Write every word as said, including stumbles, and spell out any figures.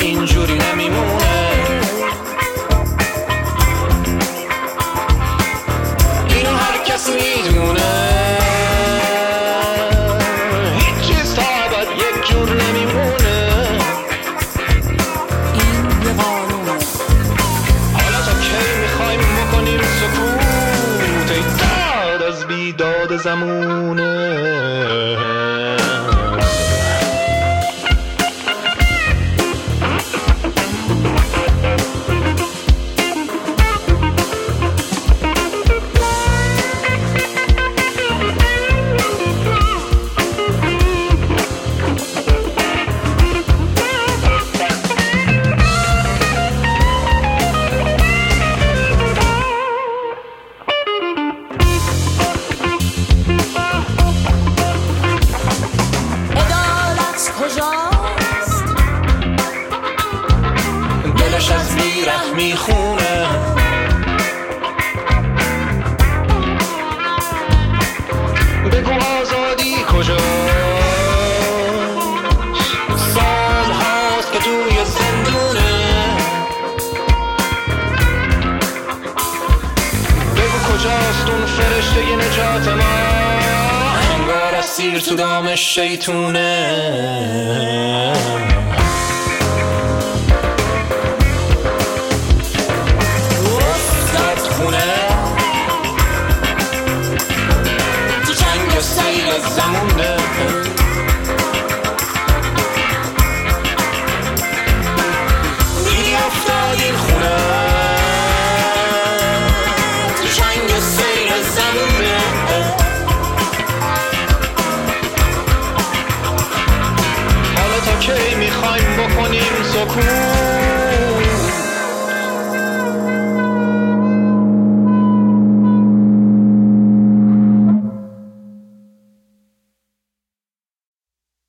اینجوری نمیمونه. اینو هر کس میدونه، هیچ چیز تا ابد یک جور نمیمونه. این یه قانونه. حالا تا کی میخوایم بکنیم سکوت، ای داد از بیداد زمونه. دلش از بیره میخونه، بگو آزادی کجاست؟ سال هاست که توی زندونه. بگو کجاست اون فرشته نجات ما، انگار اسیر تو دام شیطونه.